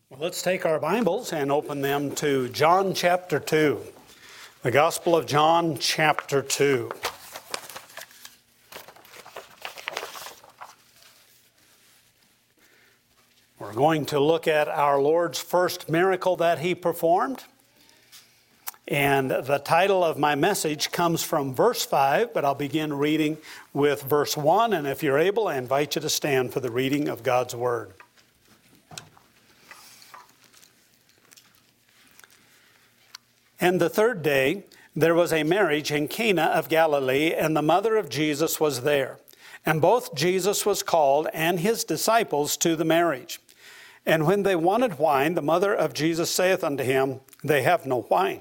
Well, let's take our Bibles and open them to John chapter 2. The Gospel of John chapter 2. We're going to look at our Lord's first miracle that He performed. And the title of my message comes from verse 5, but I'll begin reading with verse 1. And if you're able, I invite you to stand for the reading of God's Word. And the third day, there was a marriage in Cana of Galilee, and the mother of Jesus was there. And both Jesus was called and his disciples to the marriage. And when they wanted wine, the mother of Jesus saith unto him, They have no wine.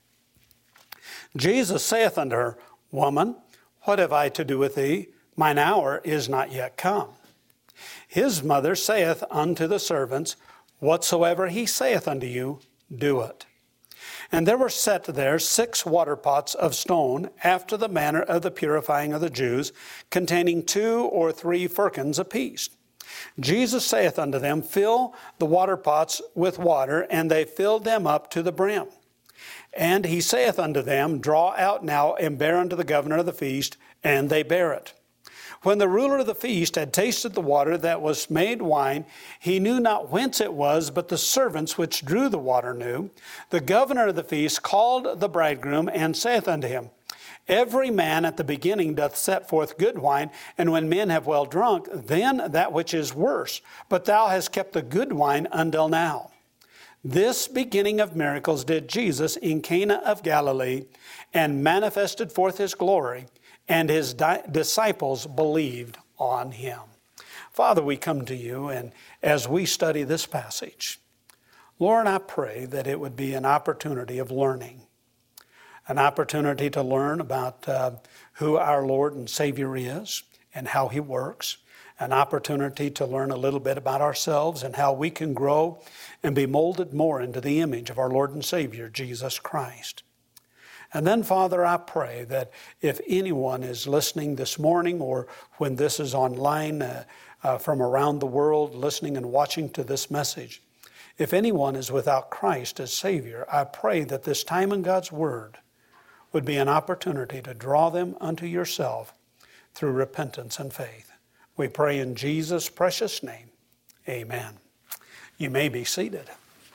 Jesus saith unto her, Woman, what have I to do with thee? Mine hour is not yet come. His mother saith unto the servants, Whatsoever he saith unto you, do it. And there were set there 6 water pots of stone, after the manner of the purifying of the Jews, containing 2 or 3 firkins apiece. Jesus saith unto them, Fill the water pots with water, and they filled them up to the brim. And he saith unto them, Draw out now, and bear unto the governor of the feast, and they bare it. When the ruler of the feast had tasted the water that was made wine, he knew not whence it was, but the servants which drew the water knew. The governor of the feast called the bridegroom, and saith unto him, Every man at the beginning doth set forth good wine, and when men have well drunk, then that which is worse. But thou hast kept the good wine until now. This beginning of miracles did Jesus in Cana of Galilee, and manifested forth his glory, and his disciples believed on him. Father, we come to you, and as we study this passage, Lord, I pray that it would be an opportunity of learning, an opportunity to learn about who our Lord and Savior is and how he works, an opportunity to learn a little bit about ourselves and how we can grow and be molded more into the image of our Lord and Savior, Jesus Christ. And then, Father, I pray that if anyone is listening this morning or when this is online from around the world, listening and watching to this message, if anyone is without Christ as Savior, I pray that this time in God's Word would be an opportunity to draw them unto yourself through repentance and faith. We pray in Jesus' precious name. Amen. You may be seated.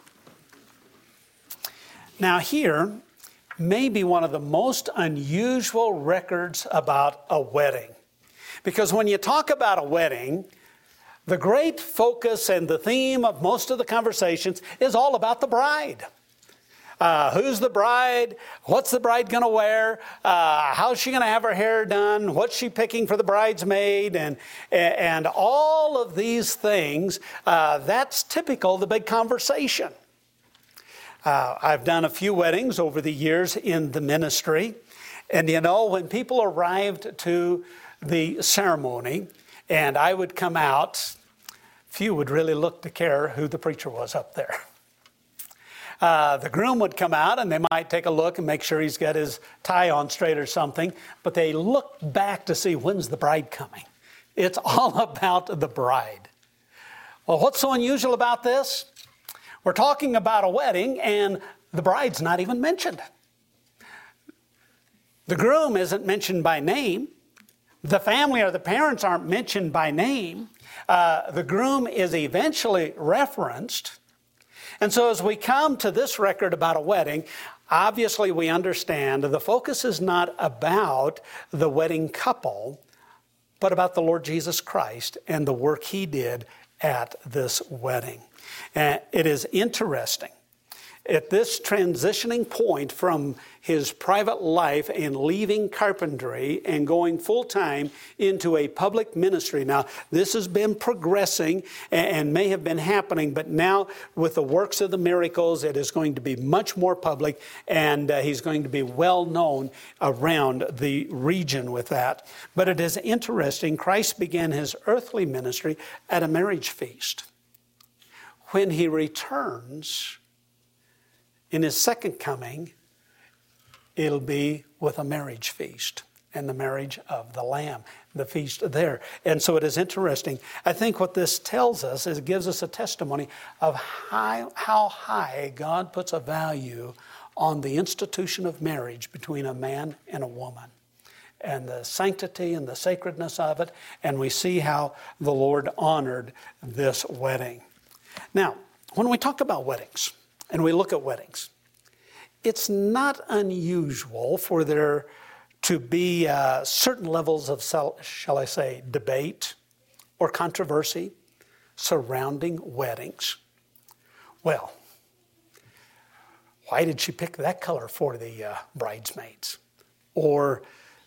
Now here may be one of the most unusual records about a wedding. Because when you talk about a wedding, the great focus and the theme of most of the conversations is all about the bride. Who's the bride? What's the bride going to wear? How's she going to have her hair done? What's she picking for the bridesmaid? And all of these things, that's typical of the big conversation. I've done a few weddings over the years in the ministry. And you know, when people arrived to the ceremony and I would come out, few would really look to care who the preacher was up there. The groom would come out and they might take a look and make sure he's got his tie on straight or something. But they look back to see when's the bride coming. It's all about the bride. Well, what's so unusual about this? We're talking about a wedding and the bride's not even mentioned. The groom isn't mentioned by name. The family or the parents aren't mentioned by name. The groom is eventually referenced. And so as we come to this record about a wedding, obviously we understand the focus is not about the wedding couple, but about the Lord Jesus Christ and the work he did at this wedding. And it is interesting. At this transitioning point from his private life and leaving carpentry and going full-time into a public ministry. Now, this has been progressing and may have been happening, but now with the works of the miracles, it is going to be much more public, and he's going to be well known around the region with that. But it is interesting, Christ began his earthly ministry at a marriage feast. When he returns in his second coming, it'll be with a marriage feast. and the marriage of the Lamb, the feast there. And so it is interesting. I think what this tells us is it gives us a testimony of how high God puts a value on the institution of marriage between a man and a woman, and the sanctity and the sacredness of it. And we see how the Lord honored this wedding. Now, when we talk about weddings and we look at weddings, it's not unusual for there to be certain levels of, shall I say, debate or controversy surrounding weddings. Well, why did she pick that color for the bridesmaids? Or,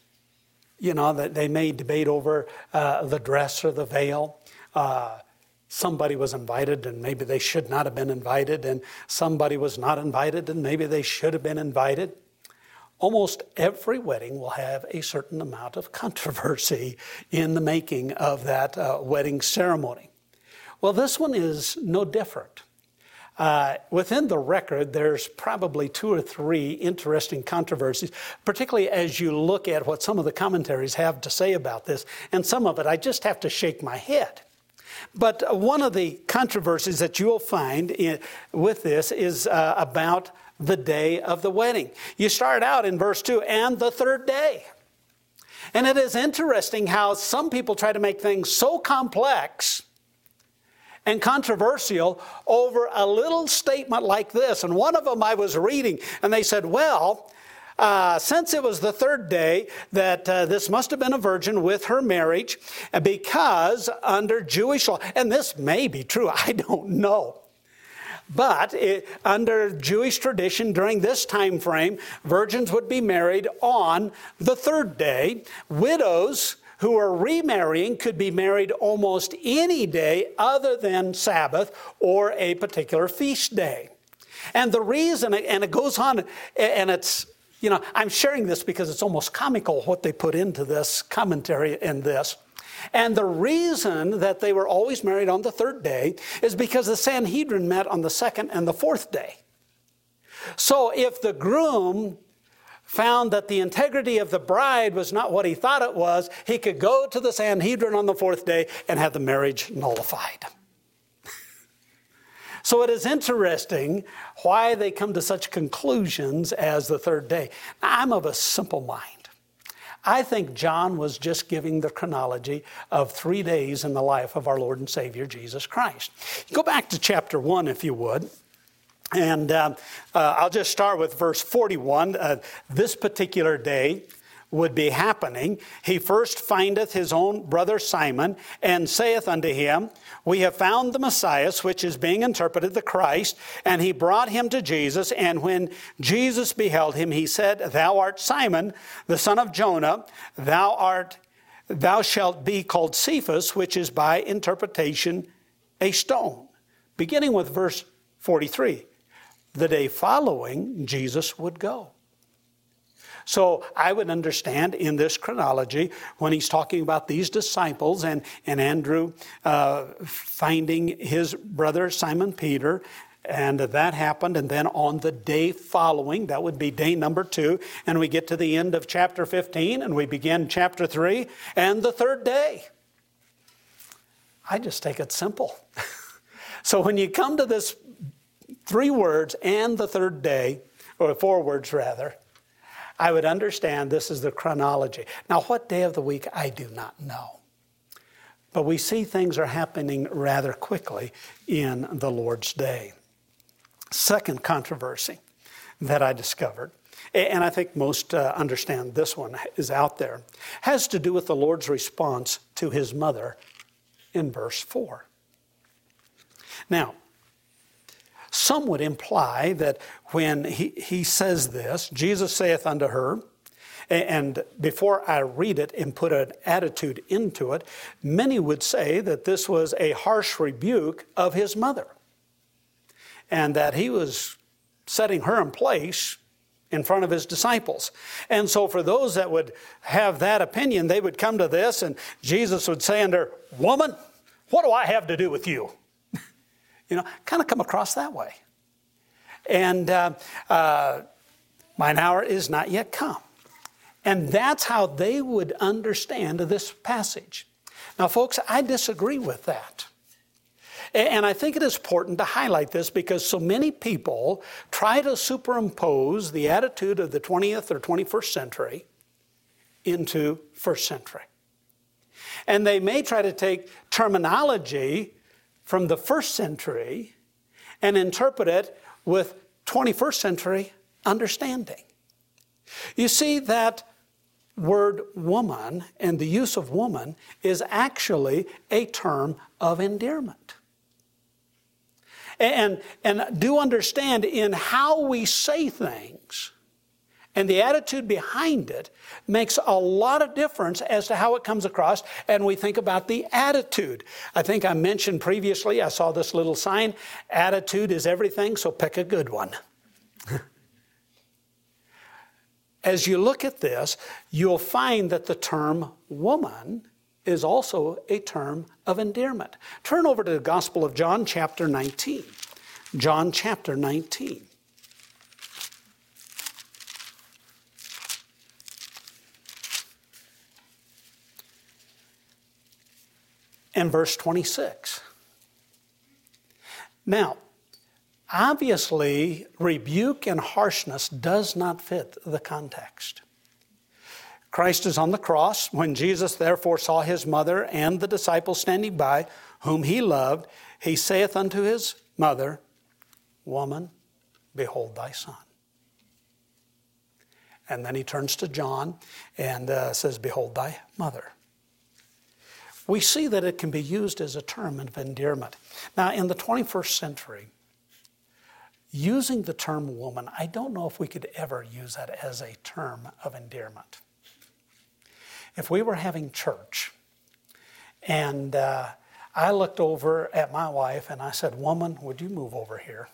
that they may debate over the dress or the veil. Somebody was invited and maybe they should not have been invited, and somebody was not invited and maybe they should have been invited. Almost every wedding will have a certain amount of controversy in the making of that wedding ceremony. Well, this one is no different. Within the record, there's probably 2 or 3 interesting controversies, particularly as you look at what some of the commentaries have to say about this. And some of it, I just have to shake my head. But one of the controversies that you'll find with this is about the day of the wedding. You start out in verse 2, and the third day. And it is interesting how some people try to make things so complex and controversial over a little statement like this. And one of them I was reading, and they said, well, since it was the third day, that this must have been a virgin with her marriage, because under Jewish law, and this may be true, I don't know. But under Jewish tradition, during this time frame, virgins would be married on the third day. Widows who are remarrying could be married almost any day other than Sabbath or a particular feast day. And the reason, and it goes on, and it's, I'm sharing this because it's almost comical what they put into this commentary in this. And the reason that they were always married on the third day is because the Sanhedrin met on the second and the fourth day. So if the groom found that the integrity of the bride was not what he thought it was, he could go to the Sanhedrin on the fourth day and have the marriage nullified. So it is interesting why they come to such conclusions as the third day. Now, I'm of a simple mind. I think John was just giving the chronology of 3 days in the life of our Lord and Savior, Jesus Christ. Go back to chapter 1, if you would. And I'll just start with verse 41. This particular day would be happening. He first findeth his own brother Simon, and saith unto him, we have found the Messiah, which is being interpreted the Christ. And he brought him to Jesus. And when Jesus beheld him, he said, thou art Simon, the son of Jonah. Thou shalt be called Cephas, which is by interpretation a stone. Beginning with verse 43. The day following, Jesus would go. So I would understand in this chronology when he's talking about these disciples and Andrew finding his brother Simon Peter, and that happened. And then on the day following, that would be day number 2, and we get to the end of chapter 15 and we begin chapter 3 and the third day. I just take it simple. So when you come to this 3 words, and the third day, or 4 words rather, I would understand this is the chronology. Now, what day of the week, I do not know. But we see things are happening rather quickly in the Lord's day. Second controversy that I discovered, and I think most understand this one is out there, has to do with the Lord's response to his mother in verse 4. Now, some would imply that when he says this, Jesus saith unto her, and before I read it and put an attitude into it, many would say that this was a harsh rebuke of his mother, and that he was setting her in place in front of his disciples. And so for those that would have that opinion, they would come to this, and Jesus would say unto her, woman, what do I have to do with you? Kind of come across that way. And mine hour is not yet come. And that's how they would understand this passage. Now, folks, I disagree with that. And I think it is important to highlight this because so many people try to superimpose the attitude of the 20th or 21st century into first century. And they may try to take terminology from the first century and interpret it with 21st century understanding. You see, that word woman and the use of woman is actually a term of endearment. And do understand in how we say things and the attitude behind it makes a lot of difference as to how it comes across, and we think about the attitude. I think I mentioned previously, I saw this little sign, attitude is everything, so pick a good one. As you look at this, you'll find that the term woman is also a term of endearment. Turn over to the Gospel of John, chapter 19. John, chapter 19. And verse 26. Now, obviously, rebuke and harshness does not fit the context. Christ is on the cross. When Jesus therefore saw his mother and the disciples standing by, whom he loved, he saith unto his mother, Woman, behold thy son. And then he turns to John and says, Behold thy mother. We see that it can be used as a term of endearment. Now, in the 21st century, using the term woman, I don't know if we could ever use that as a term of endearment. If we were having church and I looked over at my wife and I said, Woman, would you move over here?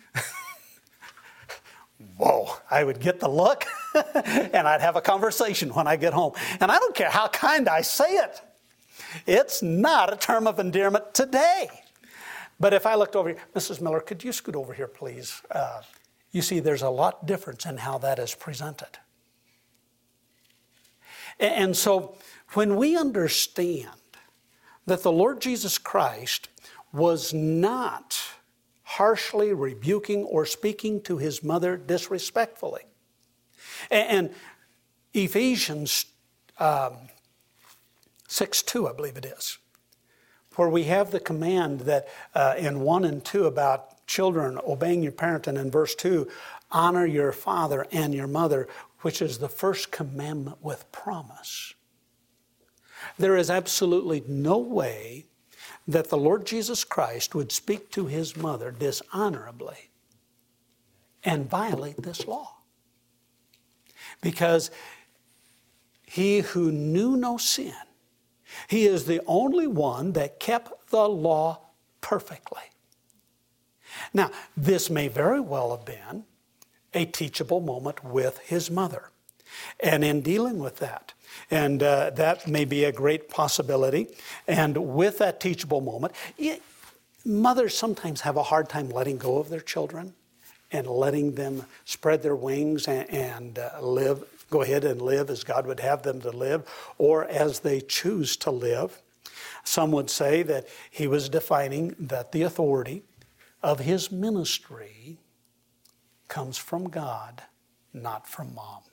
Whoa, I would get the look and I'd have a conversation when I get home. And I don't care how kind I say it. It's not a term of endearment today. But if I looked over here, Mrs. Miller, could you scoot over here, please? You see, there's a lot difference in how that is presented. And so when we understand that the Lord Jesus Christ was not harshly rebuking or speaking to his mother disrespectfully. And Ephesians 6:2, I believe it is, where we have the command that in 1 and 2 about children obeying your parent, and in verse 2, honor your father and your mother, which is the first commandment with promise. There is absolutely no way that the Lord Jesus Christ would speak to his mother dishonorably and violate this law. Because he who knew no sin, he is the only one that kept the law perfectly. Now, this may very well have been a teachable moment with his mother. And in dealing with that, and that may be a great possibility, and with that teachable moment, mothers sometimes have a hard time letting go of their children and letting them spread their wings and live, go ahead and live as God would have them to live, or as they choose to live. Some would say that he was defining that the authority of his ministry comes from God, not from mom.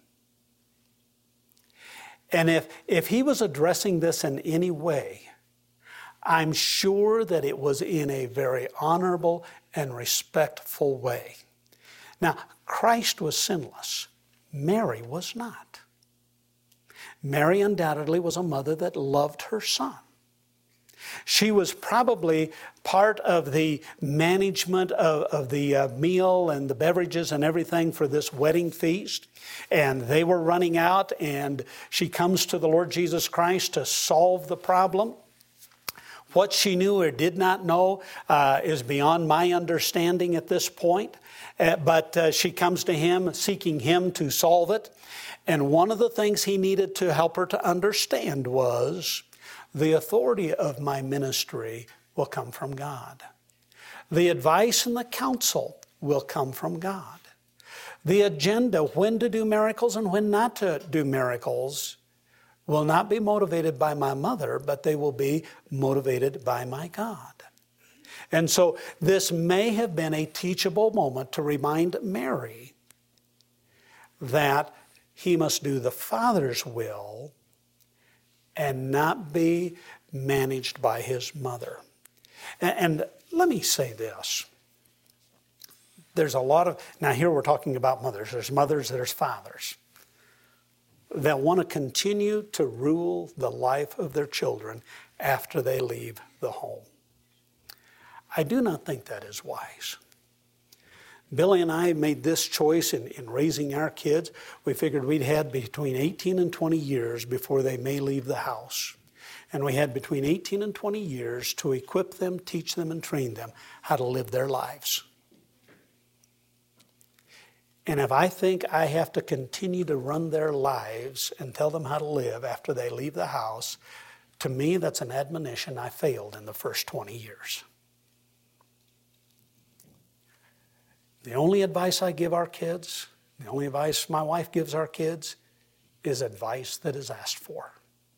And if he was addressing this in any way, I'm sure that it was in a very honorable and respectful way. Now, Christ was sinless. Mary was not. Mary undoubtedly was a mother that loved her son. She was probably part of the management of the meal and the beverages and everything for this wedding feast. And they were running out, and she comes to the Lord Jesus Christ to solve the problem. What she knew or did not know is beyond my understanding at this point. But she comes to him seeking him to solve it. And one of the things he needed to help her to understand was the authority of my ministry will come from God. The advice and the counsel will come from God. The agenda, when to do miracles and when not to do miracles, will not be motivated by my mother, but they will be motivated by my God. And so this may have been a teachable moment to remind Mary that he must do the Father's will and not be managed by his mother. And let me say this. There's a lot of, now here we're talking about mothers. There's mothers, there's fathers that want to continue to rule the life of their children after they leave the home. I do not think that is wise. Billy and I made this choice in raising our kids. We figured we'd had between 18 and 20 years before they may leave the house. And we had between 18 and 20 years to equip them, teach them, and train them how to live their lives. And if I think I have to continue to run their lives and tell them how to live after they leave the house, to me that's an admonition I failed in the first 20 years. The only advice I give our kids, the only advice my wife gives our kids, is advice that is asked for.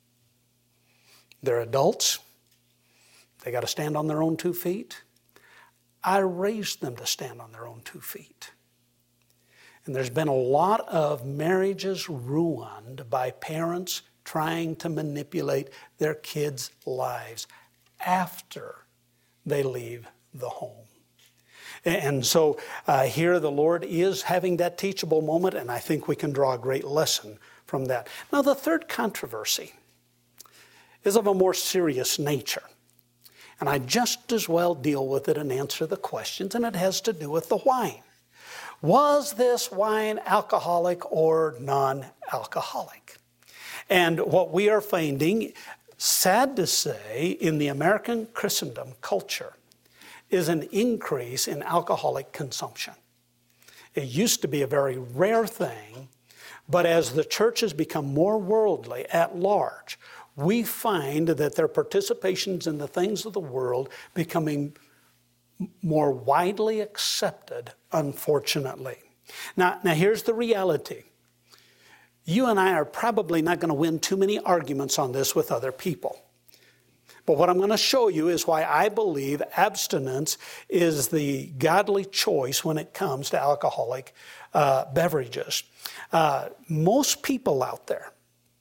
They're adults. They got to stand on their own 2 feet. I raised them to stand on their own 2 feet. And there's been a lot of marriages ruined by parents trying to manipulate their kids' lives after they leave the home. And so here the Lord is having that teachable moment, and I think we can draw a great lesson from that. Now, the third controversy is of a more serious nature. And I just as well deal with it and answer the questions, and it has to do with the wine. Was this wine alcoholic or non-alcoholic? And what we are finding, sad to say, in the American Christendom culture, is an increase in alcoholic consumption. It used to be a very rare thing, but as the church has become more worldly at large, we find that their participations in the things of the world becoming more widely accepted, unfortunately. Now here's the reality. You and I are probably not going to win too many arguments on this with other people. But what I'm going to show you is why I believe abstinence is the godly choice when it comes to alcoholic beverages. Most people out there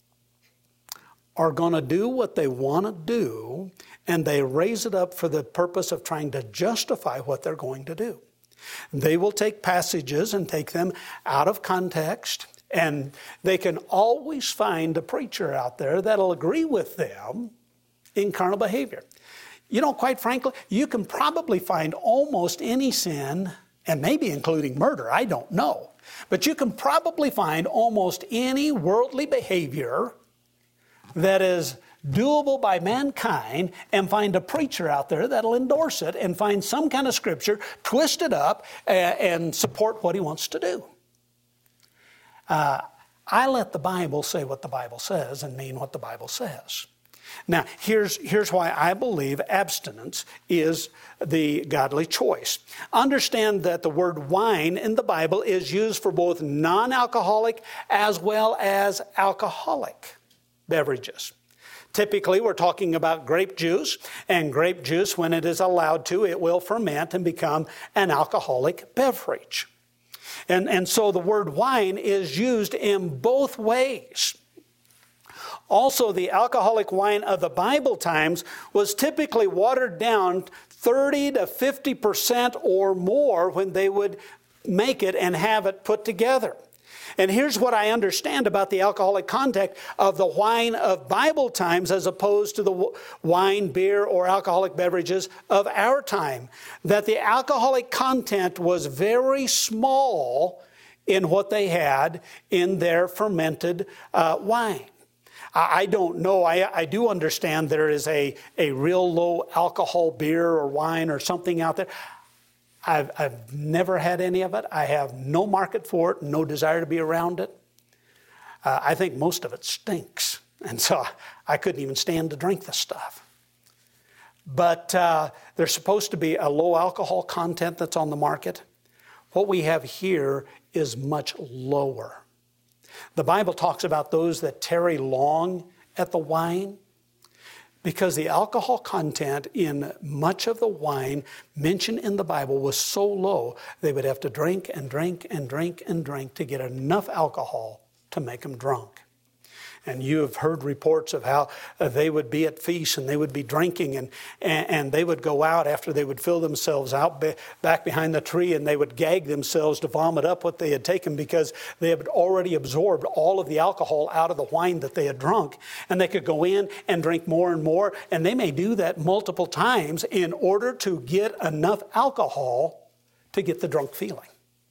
are going to do what they want to do, and they raise it up for the purpose of trying to justify what they're going to do. They will take passages and take them out of context, and they can always find a preacher out there that'll agree with them in carnal behavior. You know, quite frankly, you can probably find almost any sin, and maybe including murder, I don't know. But you can probably find almost any worldly behavior that is doable by mankind and find a preacher out there that'll endorse it and find some kind of scripture, twist it up, and support what he wants to do. I let the Bible say what the Bible says and mean what the Bible says. Now, here's why I believe abstinence is the godly choice. Understand that the word wine in the Bible is used for both non-alcoholic as well as alcoholic beverages. Typically, we're talking about grape juice, and grape juice, when it is allowed to, it will ferment and become an alcoholic beverage. And so the word wine is used in both ways. Also, the alcoholic wine of the Bible times was typically watered down 30 to 50% or more when they would make it and have it put together. And here's what I understand about the alcoholic content of the wine of Bible times as opposed to the wine, beer, or alcoholic beverages of our time. That the alcoholic content was very small in what they had in their fermented wine. I don't know. I do understand there is a real low alcohol beer or wine or something out there. I've never had any of it. I have no market for it, no desire to be around it. I think most of it stinks. And so I couldn't even stand to drink the stuff. But there's supposed to be a low alcohol content that's on the market. What we have here is much lower. The Bible talks about those that tarry long at the wine, because the alcohol content in much of the wine mentioned in the Bible was so low, they would have to drink and drink and drink and drink to get enough alcohol to make them drunk. And you have heard reports of how they would be at feasts and they would be drinking and they would go out after they would fill themselves out back behind the tree, and they would gag themselves to vomit up what they had taken because they had already absorbed all of the alcohol out of the wine that they had drunk. And they could go in and drink more and more, and they may do that multiple times in order to get enough alcohol to get the drunk feeling.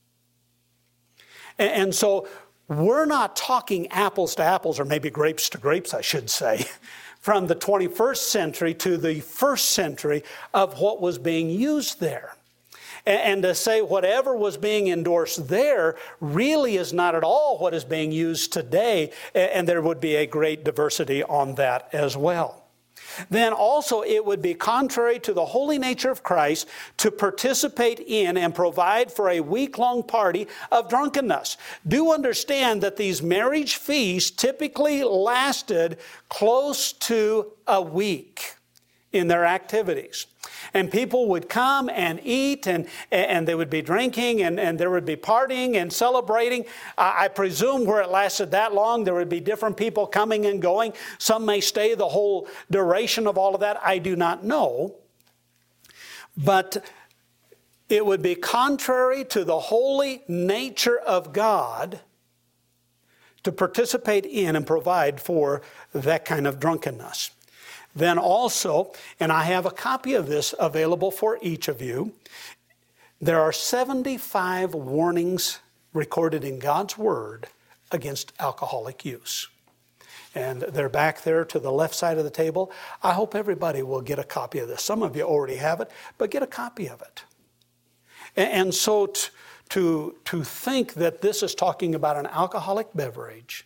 And so we're not talking apples to apples, or maybe grapes to grapes, I should say, from the 21st century to the first century of what was being used there. And to say whatever was being endorsed there really is not at all what is being used today, and there would be a great diversity on that as well. Then also it would be contrary to the holy nature of Christ to participate in and provide for a week-long party of drunkenness. Do understand that these marriage feasts typically lasted close to a week in their activities. And people would come and eat, and they would be drinking, and there would be partying and celebrating. I presume where it lasted that long, there would be different people coming and going. Some may stay the whole duration of all of that. I do not know. But it would be contrary to the holy nature of God to participate in and provide for that kind of drunkenness. Then also, and I have a copy of this available for each of you, there are 75 warnings recorded in God's Word against alcoholic use. And they're back there to the left side of the table. I hope everybody will get a copy of this. Some of you already have it, but get a copy of it. And so to think that this is talking about an alcoholic beverage,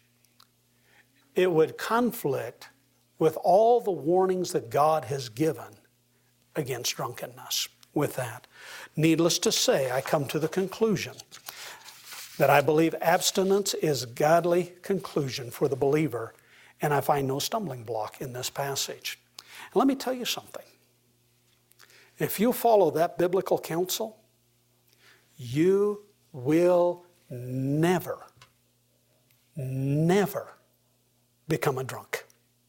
it would conflict with all the warnings that God has given against drunkenness. With that, needless to say, I come to the conclusion that I believe abstinence is godly conclusion for the believer, and I find no stumbling block in this passage. And let me tell you something. If you follow that biblical counsel, you will never become a drunk.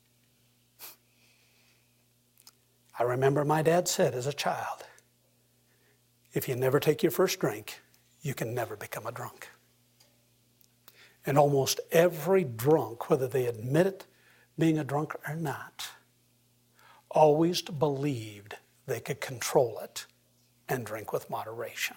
I remember my dad said as a child, if you never take your first drink, you can never become a drunk. And almost every drunk, whether they admit it being a drunk or not, always believed they could control it and drink with moderation.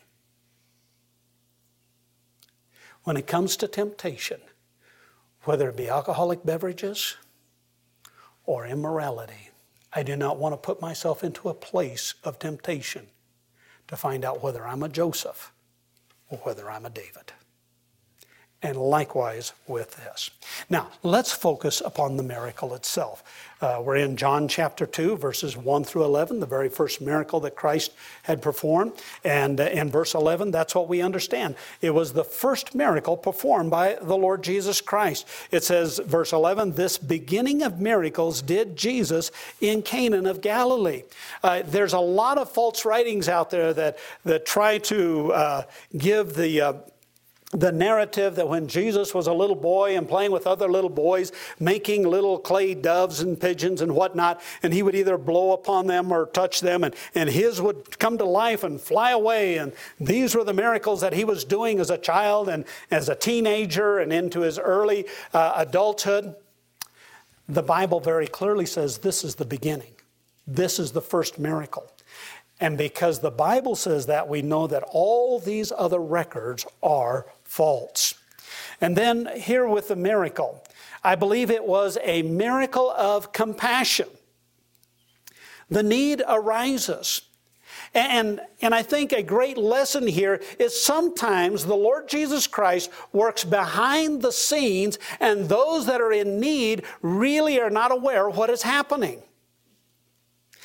When it comes to temptation, whether it be alcoholic beverages or immorality, I do not want to put myself into a place of temptation to find out whether I'm a Joseph or whether I'm a David. And likewise with this. Now, let's focus upon the miracle itself. We're in John chapter 2, verses 1 through 11, the very first miracle that Christ had performed. And in verse 11, that's what we understand. It was the first miracle performed by the Lord Jesus Christ. It says, verse 11, this beginning of miracles did Jesus in Cana of Galilee. There's a lot of false writings out there that try to give the narrative that when Jesus was a little boy and playing with other little boys, making little clay doves and pigeons and whatnot, and he would either blow upon them or touch them, and his would come to life and fly away. And these were the miracles that he was doing as a child and as a teenager and into his early adulthood. The Bible very clearly says this is the beginning. This is the first miracle. And because the Bible says that, we know that all these other records are false. And then here with the miracle, I believe it was a miracle of compassion. The need arises. And I think a great lesson here is sometimes the Lord Jesus Christ works behind the scenes, and those that are in need really are not aware of what is happening.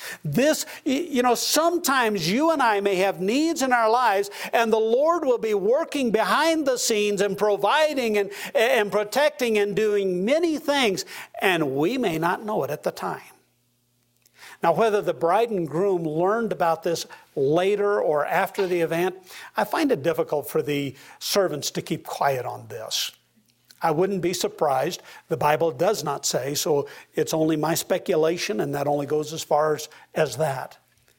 This, sometimes you and I may have needs in our lives, and the Lord will be working behind the scenes and providing and protecting and doing many things, and we may not know it at the time. Now, whether the bride and groom learned about this later or after the event, I find it difficult for the servants to keep quiet on this. I wouldn't be surprised. The Bible does not say, so it's only my speculation, and that only goes as far as that.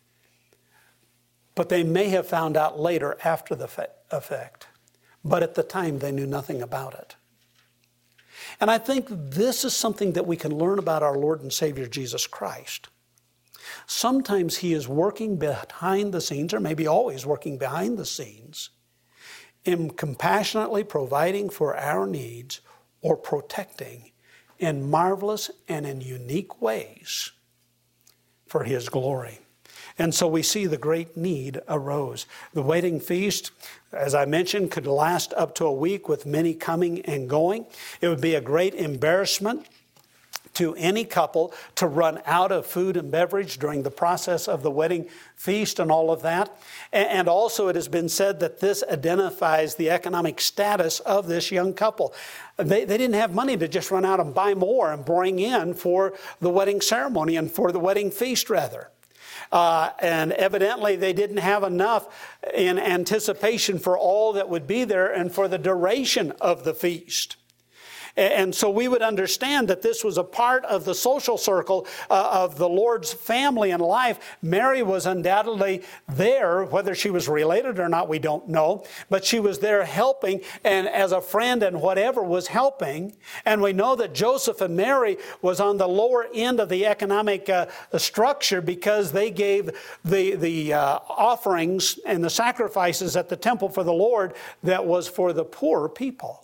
But they may have found out later after the effect. But at the time, they knew nothing about it. And I think this is something that we can learn about our Lord and Savior Jesus Christ. Sometimes He is working behind the scenes, or maybe always working behind the scenes, in compassionately providing for our needs or protecting in marvelous and in unique ways for His glory. And so we see the great need arose. The wedding feast, as I mentioned, could last up to a week with many coming and going. It would be a great embarrassment to any couple to run out of food and beverage during the process of the wedding feast and all of that. And also it has been said that this identifies the economic status of this young couple. They didn't have money to just run out and buy more and bring in for the wedding ceremony and for the wedding feast rather. And evidently they didn't have enough in anticipation for all that would be there and for the duration of the feast. And so we would understand that this was a part of the social circle of the Lord's family and life. Mary was undoubtedly there, whether she was related or not, we don't know. But she was there helping, and as a friend and whatever was helping. And we know that Joseph and Mary was on the lower end of the economic structure because they gave the offerings and the sacrifices at the temple for the Lord that was for the poor people.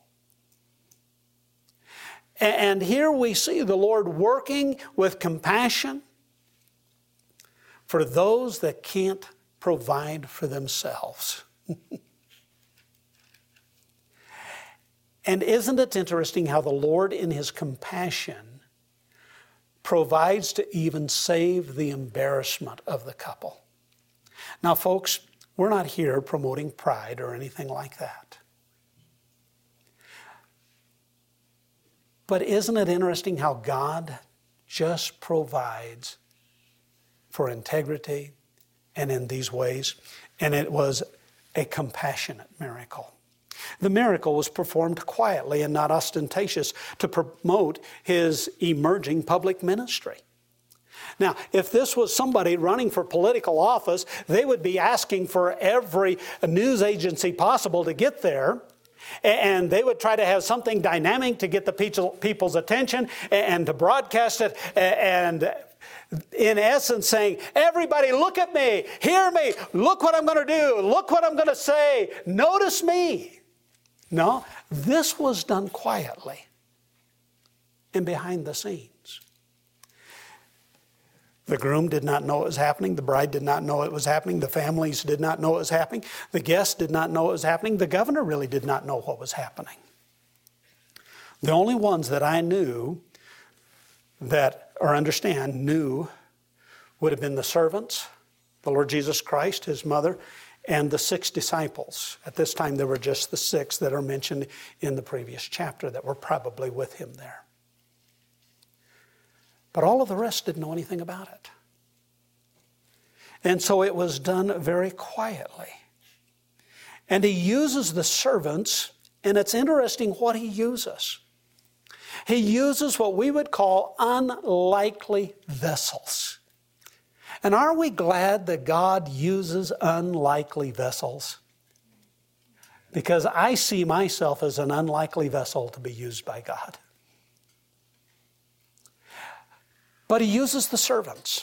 And here we see the Lord working with compassion for those that can't provide for themselves. And isn't it interesting how the Lord in His compassion provides to even save the embarrassment of the couple? Now, folks, we're not here promoting pride or anything like that. But isn't it interesting how God just provides for integrity and in these ways? And it was a compassionate miracle. The miracle was performed quietly and not ostentatious to promote His emerging public ministry. Now, if this was somebody running for political office, they would be asking for every news agency possible to get there. And they would try to have something dynamic to get the people's attention and to broadcast it. And in essence saying, everybody look at me, hear me, look what I'm going to do, look what I'm going to say, notice me. No, this was done quietly and behind the scenes. The groom did not know it was happening. The bride did not know it was happening. The families did not know it was happening. The guests did not know it was happening. The governor really did not know what was happening. The only ones that I knew knew would have been the servants, the Lord Jesus Christ, His mother, and the 6 disciples. At this time, there were just the 6 that are mentioned in the previous chapter that were probably with Him there. But all of the rest didn't know anything about it. And so it was done very quietly. And He uses the servants, and it's interesting what He uses. He uses what we would call unlikely vessels. And are we glad that God uses unlikely vessels? Because I see myself as an unlikely vessel to be used by God. But He uses the servants.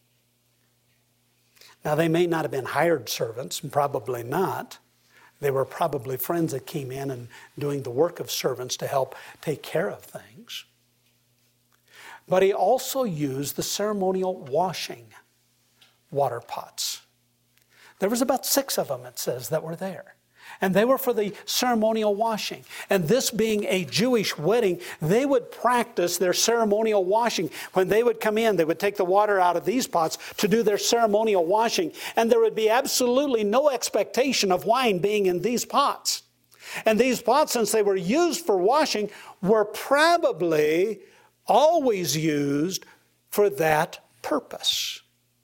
Now, they may not have been hired servants, probably not. They were probably friends that came in and doing the work of servants to help take care of things. But He also used the ceremonial washing water pots. There was about 6 of them, it says, that were there. And they were for the ceremonial washing. And this being a Jewish wedding, they would practice their ceremonial washing. When they would come in, they would take the water out of these pots to do their ceremonial washing. And there would be absolutely no expectation of wine being in these pots. And these pots, since they were used for washing, were probably always used for that purpose.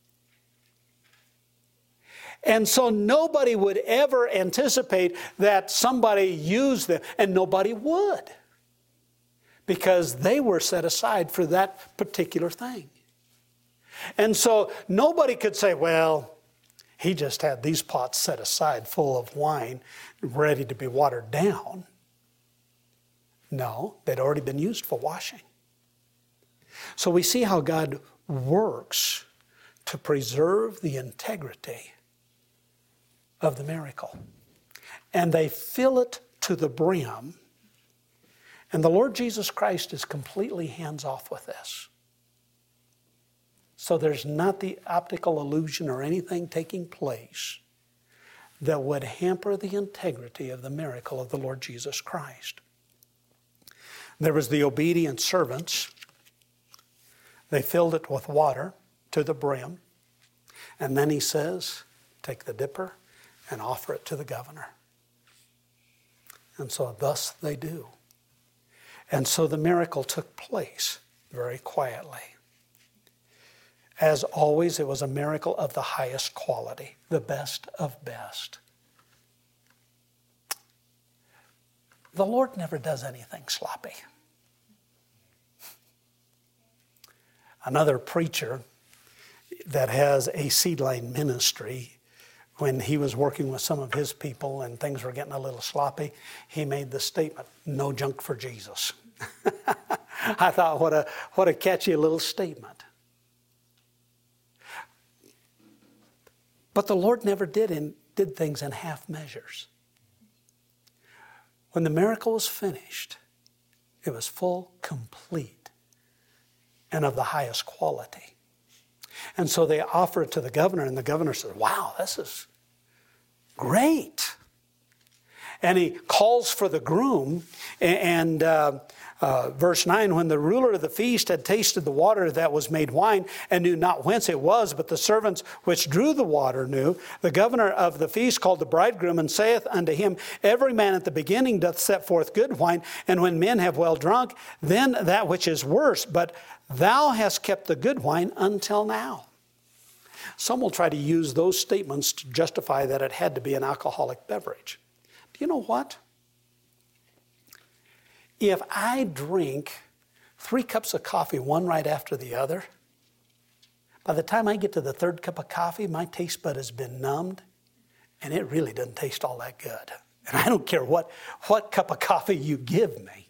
And so nobody would ever anticipate that somebody used them, and nobody would, because they were set aside for that particular thing. And so nobody could say, well, he just had these pots set aside full of wine, ready to be watered down. No, they'd already been used for washing. So we see how God works to preserve the integrity of the miracle. And they fill it to the brim. And the Lord Jesus Christ is completely hands-off with this. So there's not the optical illusion or anything taking place that would hamper the integrity of the miracle of the Lord Jesus Christ. There was the obedient servants. They filled it with water to the brim. And then he says, take the dipper and offer it to the governor. And so thus they do. And so the miracle took place very quietly. As always, it was a miracle of the highest quality, the best of best. The Lord never does anything sloppy. Another preacher that has a seedline ministry, when he was working with some of his people and things were getting a little sloppy, he made the statement, no junk for Jesus. I thought, what a catchy little statement. But the Lord never did things in half measures. When the miracle was finished, it was full, complete, and of the highest quality. And so they offer it to the governor, and the governor says, wow, this is great. And he calls for the groom, and verse 9, when the ruler of the feast had tasted the water that was made wine, and knew not whence it was, but the servants which drew the water knew, the governor of the feast called the bridegroom, and saith unto him, every man at the beginning doth set forth good wine, and when men have well drunk, then that which is worse, but thou hast kept the good wine until now. Some will try to use those statements to justify that it had to be an alcoholic beverage. Do you know what? If I drink 3 cups of coffee, one right after the other, by the time I get to the 3rd cup of coffee, my taste bud has been numbed, and it really doesn't taste all that good. And I don't care what cup of coffee you give me.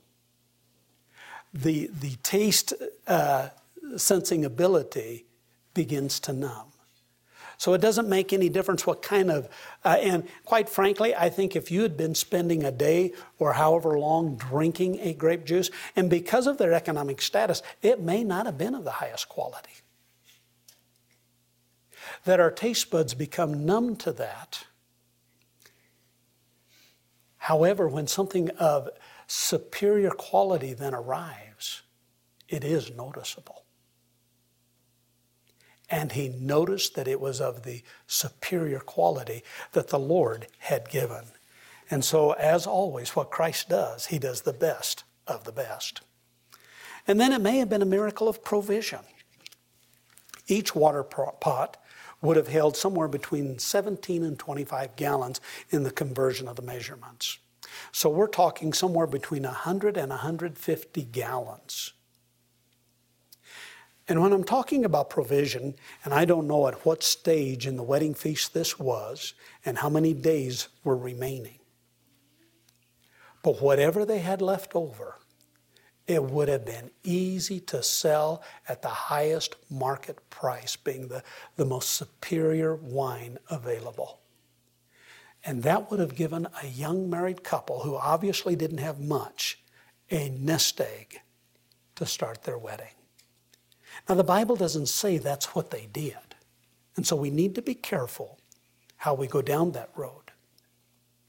The taste sensing ability begins to numb. So it doesn't make any difference what kind of, and quite frankly, I think if you had been spending a day or however long drinking a grape juice, and because of their economic status, it may not have been of the highest quality. That our taste buds become numb to that. However, when something of superior quality then arrives, it is noticeable. And he noticed that it was of the superior quality that the Lord had given. And so, as always, what Christ does, he does the best of the best. And then it may have been a miracle of provision. Each water pot would have held somewhere between 17 and 25 gallons in the conversion of the measurements. So we're talking somewhere between 100 and 150 gallons. And when I'm talking about provision, and I don't know at what stage in the wedding feast this was and how many days were remaining, but whatever they had left over, it would have been easy to sell at the highest market price, being the most superior wine available. And that would have given a young married couple who obviously didn't have much a nest egg to start their wedding. Now, the Bible doesn't say that's what they did. And so we need to be careful how we go down that road.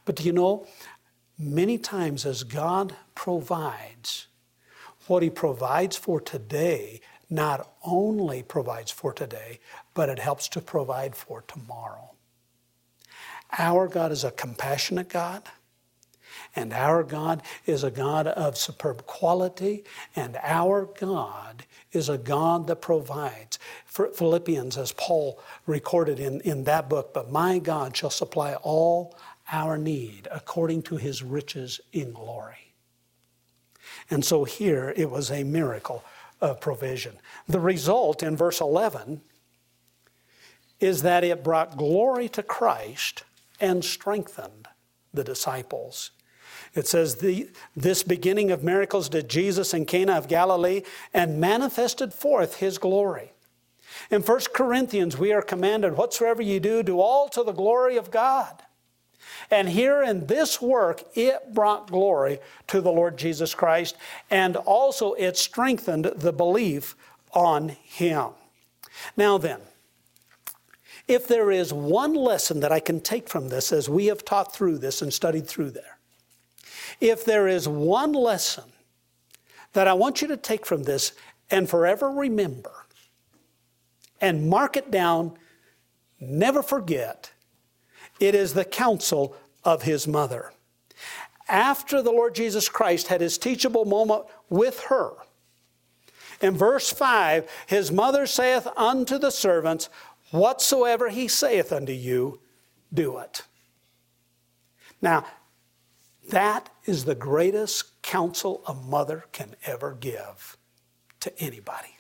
But do you know, many times as God provides, what He provides for today not only provides for today, but it helps to provide for tomorrow. Our God is a compassionate God, and our God is a God of superb quality, and our God is a God that provides. For Philippians, as Paul recorded in that book, but my God shall supply all our need according to His riches in glory. And so here it was a miracle of provision. The result in verse 11 is that it brought glory to Christ and strengthened the disciples. It says, this beginning of miracles did Jesus in Cana of Galilee and manifested forth His glory. In 1 Corinthians, we are commanded, whatsoever you do, do all to the glory of God. And here in this work, it brought glory to the Lord Jesus Christ, and also it strengthened the belief on Him. Now then, if there is one lesson that I can take from this as we have taught through this and studied through there, if there is one lesson that I want you to take from this and forever remember and mark it down, never forget, it is the counsel of His mother. After the Lord Jesus Christ had His teachable moment with her, in verse 5, His mother saith unto the servants, whatsoever He saith unto you, do it. Now, that is the greatest counsel a mother can ever give to anybody.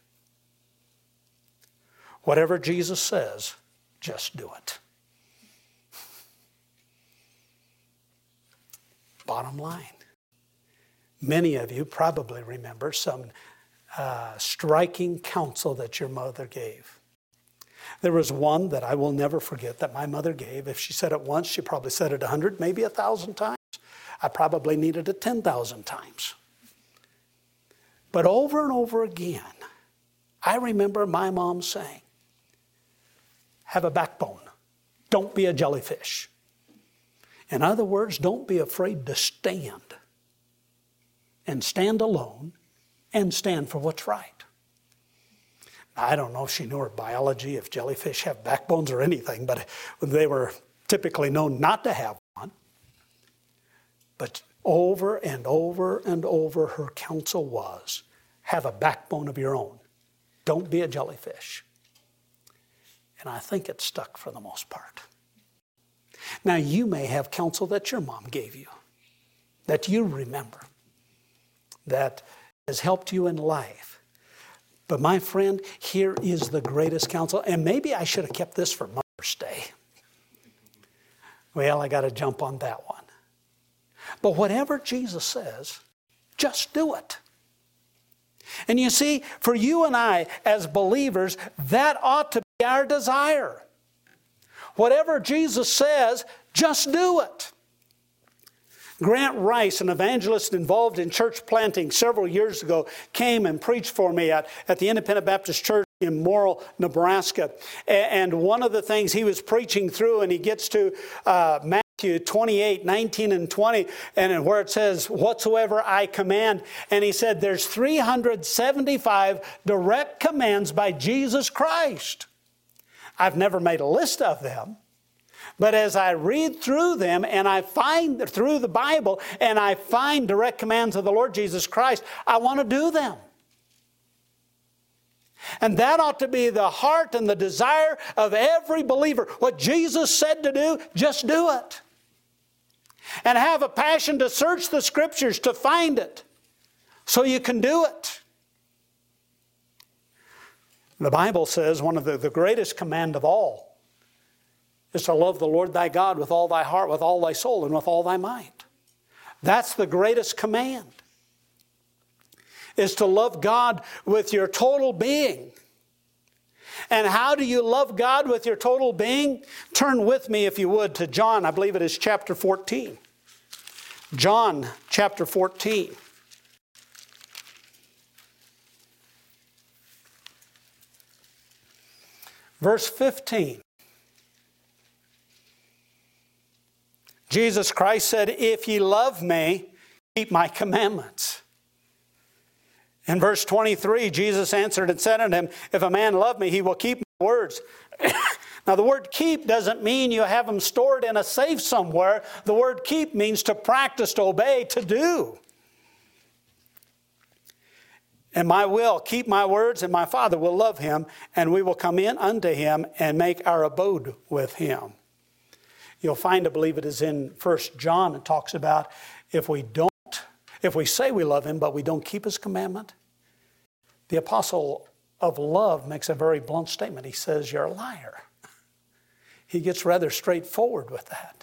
Whatever Jesus says, just do it. Bottom line, many of you probably remember some striking counsel that your mother gave. There was one that I will never forget that my mother gave. If she said it once, she probably said it 100, maybe 1,000 times. I probably needed it 10,000 times. But over and over again, I remember my mom saying, have a backbone. Don't be a jellyfish. In other words, don't be afraid to stand. And stand alone and stand for what's right. I don't know if she knew her biology, if jellyfish have backbones or anything, but they were typically known not to have one. But over and over and over, her counsel was, have a backbone of your own. Don't be a jellyfish. And I think it stuck for the most part. Now, you may have counsel that your mom gave you, that you remember, that has helped you in life. But my friend, here is the greatest counsel. And maybe I should have kept this for Mother's Day. Well, I got to jump on that one. But whatever Jesus says, just do it. And you see, for you and I as believers, that ought to be our desire. Whatever Jesus says, just do it. Grant Rice, an evangelist involved in church planting several years ago, came and preached for me at the Independent Baptist Church in Morrill, Nebraska. And one of the things he was preaching through, and he gets to Matthew 28, 19 and 20, and where it says, whatsoever I command. And he said, there's 375 direct commands by Jesus Christ. I've never made a list of them. But as I read through them and I find through the Bible and I find direct commands of the Lord Jesus Christ, I want to do them. And that ought to be the heart and the desire of every believer. What Jesus said to do, just do it. And have a passion to search the Scriptures to find it so you can do it. The Bible says one of the greatest command of all is to love the Lord thy God with all thy heart, with all thy soul, and with all thy mind. That's the greatest command, is to love God with your total being. And how do you love God with your total being? Turn with me, if you would, to John, I believe it is chapter 14. John chapter 14. Verse 15. Jesus Christ said, if ye love me, keep my commandments. In verse 23, Jesus answered and said unto him, if a man love me, he will keep my words. Now the word keep doesn't mean you have them stored in a safe somewhere. The word keep means to practice, to obey, to do. And my will keep my words, and my Father will love him, and we will come in unto him and make our abode with him. You'll find, I believe it is in 1 John, it talks about if we say we love him, but we don't keep his commandment. The apostle of love makes a very blunt statement. He says, you're a liar. He gets rather straightforward with that.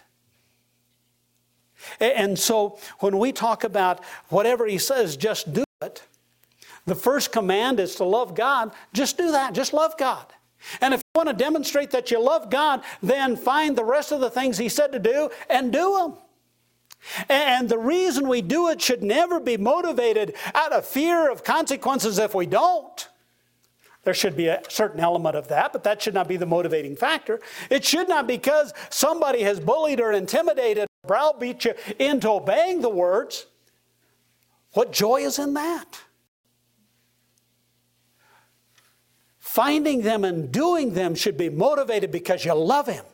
And so when we talk about whatever he says, just do it. The first command is to love God. Just do that. Just love God. And if you want to demonstrate that you love God, then find the rest of the things he said to do and do them. And the reason we do it should never be motivated out of fear of consequences if we don't. There should be a certain element of that, but that should not be the motivating factor. It should not be because somebody has bullied or intimidated or browbeat you into obeying the words. What joy is in that? Finding them and doing them should be motivated because you love him.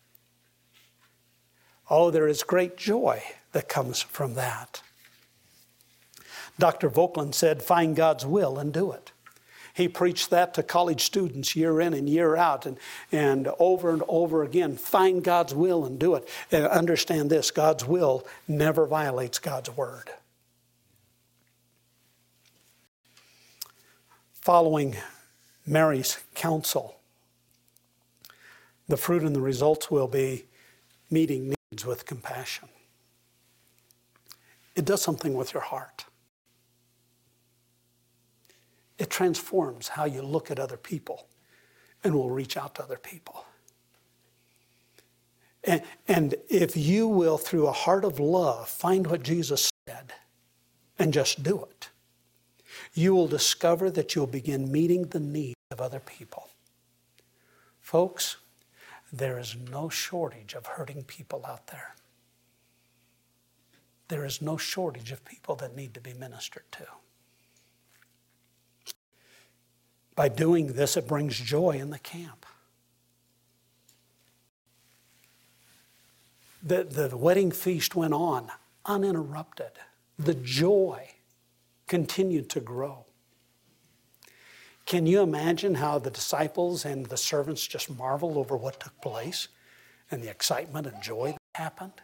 Oh, there is great joy that comes from that. Dr. Voegelin said, find God's will and do it. He preached that to college students year in and year out and over again. Find God's will and do it. And understand this, God's will never violates God's word. Following Mary's counsel, the fruit and the results will be meeting needs with compassion. It does something with your heart. It transforms how you look at other people and will reach out to other people. And if you will, through a heart of love, find what Jesus said and just do it, you will discover that you'll begin meeting the needs of other people. Folks, there is no shortage of hurting people out there. There is no shortage of people that need to be ministered to. By doing this, it brings joy in the camp. The wedding feast went on uninterrupted. The joy continued to grow. Can you imagine how the disciples and the servants just marveled over what took place and the excitement and joy that happened?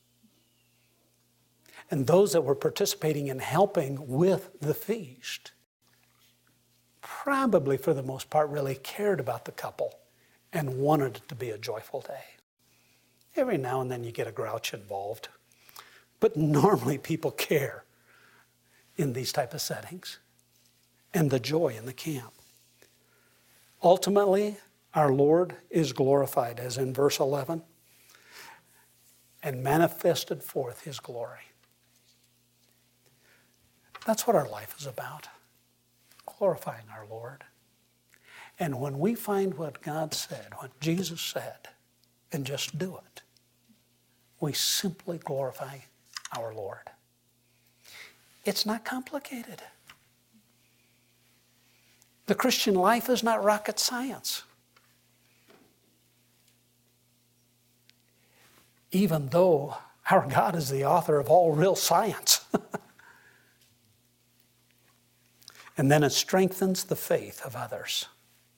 And those that were participating in helping with the feast probably for the most part really cared about the couple and wanted it to be a joyful day. Every now and then you get a grouch involved, but normally people care in these type of settings and the joy in the camp. Ultimately, our Lord is glorified, as in verse 11, and manifested forth his glory. That's what our life is about, glorifying our Lord. And when we find what God said, what Jesus said, and just do it, we simply glorify our Lord. It's not complicated. The Christian life is not rocket science. Even though our God is the author of all real science. And then it strengthens the faith of others.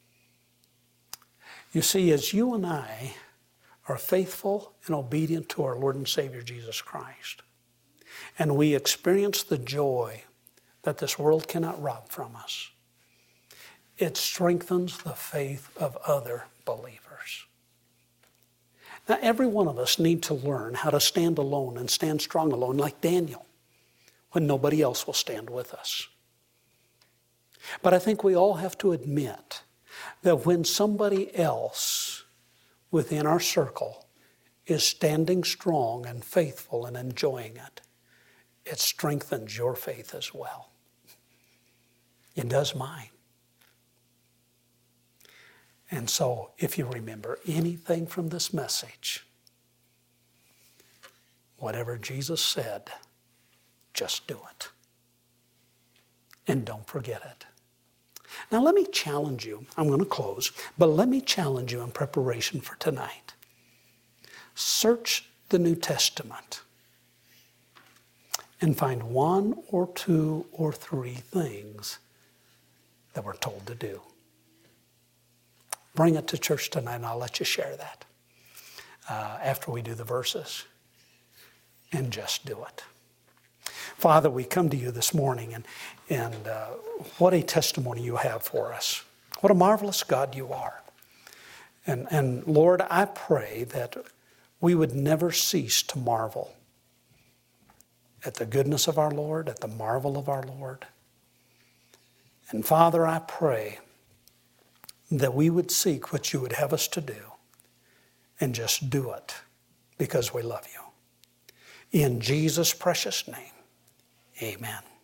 You see, as you and I are faithful and obedient to our Lord and Savior Jesus Christ, and we experience the joy that this world cannot rob from us, it strengthens the faith of other believers. Now, every one of us need to learn how to stand alone and stand strong alone, like Daniel, when nobody else will stand with us. But I think we all have to admit that when somebody else within our circle is standing strong and faithful and enjoying it, it strengthens your faith as well. It does mine. And so, if you remember anything from this message, whatever Jesus said, just do it. And don't forget it. Now let me challenge you. I'm going to close, but let me challenge you in preparation for tonight. Search the New Testament and find one or two or three things that we're told to do. Bring it to church tonight and I'll let you share that after we do the verses. And just do it. Father, we come to you this morning and what a testimony you have for us. What a marvelous God you are. And Lord, I pray that we would never cease to marvel at the goodness of our Lord, at the marvel of our Lord. And Father, I pray that we would seek what you would have us to do and just do it because we love you. In Jesus' precious name, amen.